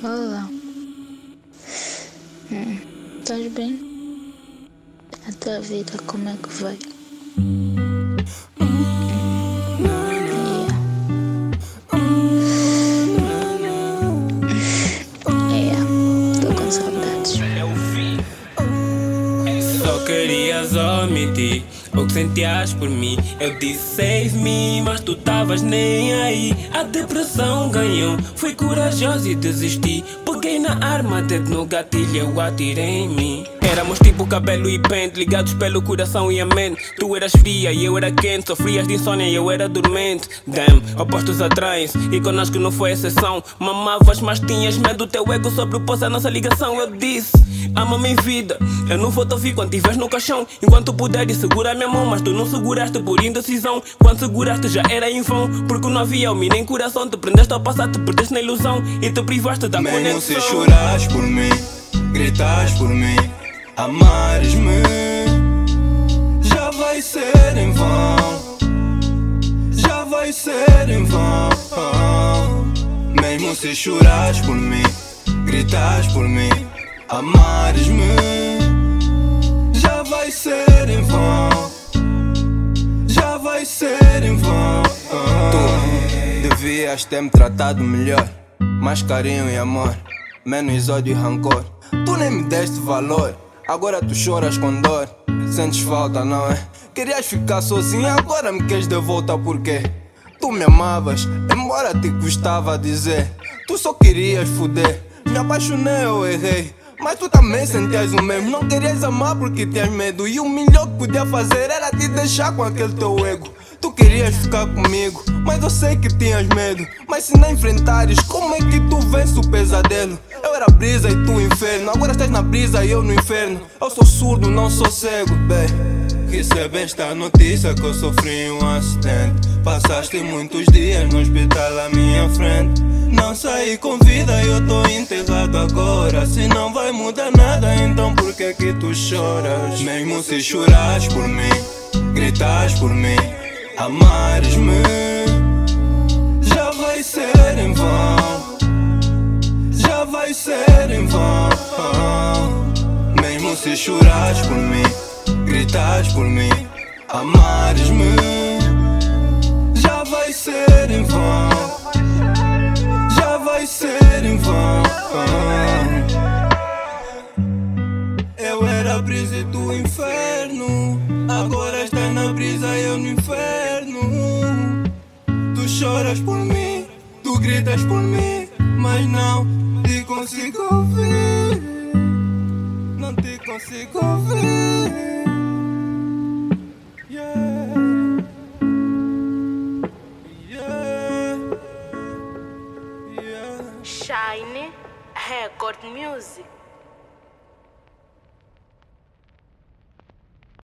Olá. Estás bem? A tua vida como é que vai? Estou com saudades. Só querias omitir o que sentias por mim. Eu disse save me, mas tu tavas nem aí. A depressão ganhou, fui corajoso e desisti. Peguei na arma, dedo no gatilho, eu atirei em mim. Éramos tipo cabelo e pente, ligados pelo coração e a mente. Tu eras fria e eu era quente, sofrias de insônia e eu era dormente. Damn, opostos atraem, e conosco não foi exceção. Mamavas, mas tinhas medo, teu ego sobrepôs a nossa ligação. Eu disse, ama-me em vida, eu não vou te ouvir quando estiveres no caixão. Enquanto puderes segurar minha mão, mas tu não seguraste por indecisão. Quando seguraste já era em vão, porque não havia alma nem coração. Te prendeste ao passado, te perdeste na ilusão e te privaste da conexão. Mesmo se chorares por mim, gritas por mim, amares-me, já vai ser em vão, já vai ser em vão. Mesmo se chorares por mim, gritas por mim, amares-me, já vai ser em vão, já vai ser em vão. Tu devias ter me tratado melhor, mais carinho e amor, menos ódio e rancor. Tu nem me deste valor, agora tu choras com dor. Sentes falta, não é? Querias ficar sozinha, agora me queres de volta por quê? Tu me amavas, embora te custava dizer. Tu só querias foder, me apaixonei, eu errei, mas tu também sentias o mesmo. Não querias amar porque tinhas medo, e o melhor que podia fazer era te deixar com aquele teu ego. Tu querias ficar comigo, mas eu sei que tinhas medo. Mas se não enfrentares, como é que tu vences o pesadelo? Eu era brisa e tu inferno, agora estás na brisa e eu no inferno. Eu sou surdo, não sou cego, bem. Recebeste a notícia que eu sofri um acidente. Passaste muitos dias no hospital à minha frente. Não saí com vida e eu tô enterrado agora. Se não vai mudar nada, então por que que tu choras? Mesmo se chorares por mim, gritas por mim, amares-me, já vai ser em vão, já vai ser em vão. Mesmo se chorares por mim, gritas por mim, amares-me, já vai ser em vão, já vai ser em vão. Eu era a brisa e tu inferno, agora estás na brisa e eu no inferno. Tu choras por mim, tu gritas por mim, mas não te consigo ouvir, não te consigo ouvir. Yeah. Yeah. Yeah. Shine Record Music.